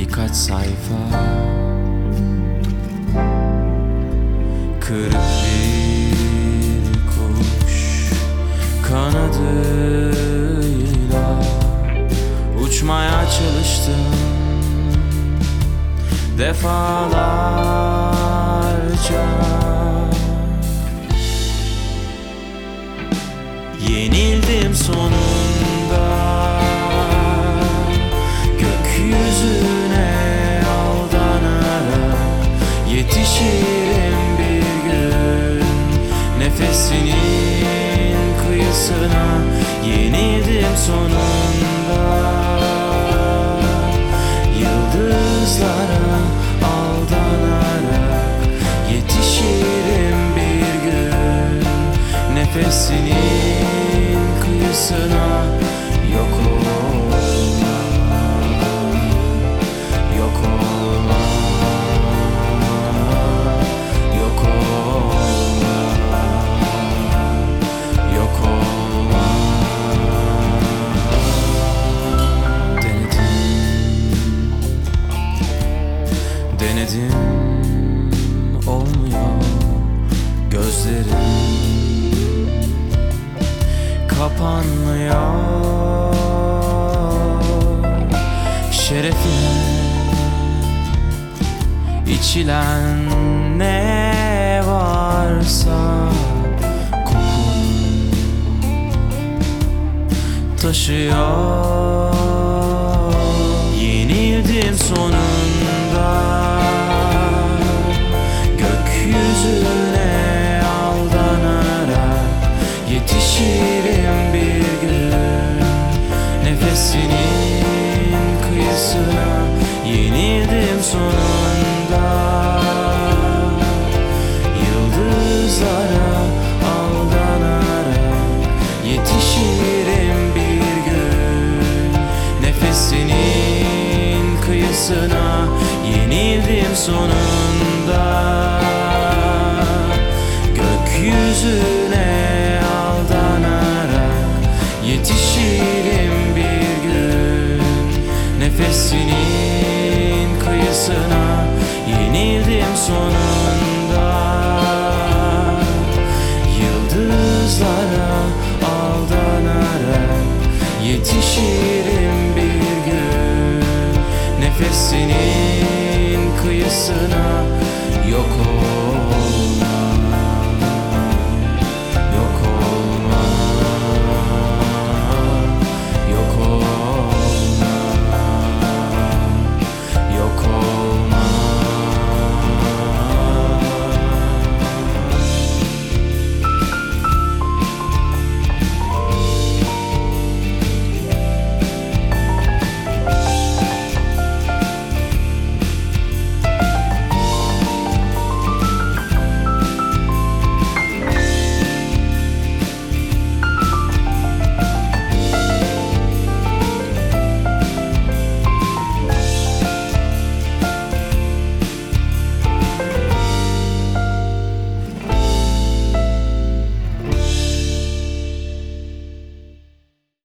birkaç sayfa, kırık bir kuş kanadıyla uçmaya çalıştım defalarca. Yenildim sonunda, gökyüzüne aldanarak yetişirim bir gün nefesinin kıyısına. Yenildim sonunda, yıldızlara aldanarak yetişirim bir gün nefesinin kıyısına. Yok olma, yok olma, yok olma, yok olma. Denedim, olmuyor. Gözlerim kapanmıyor. Şerefine içilen ne varsa kokun taşıyor. Yenildim sonunda, gökyüzüne aldanarak yetişirim bir gün nefesinin kıyısına. Yenildim sonunda, yıldızlara aldanarak yetişirim bir gün nefesinin kıyısına. Yenildim sonunda, gökyüzüne aldanarak yetişirim bir gün nefesinin kıyısına. Yenildim sonunda.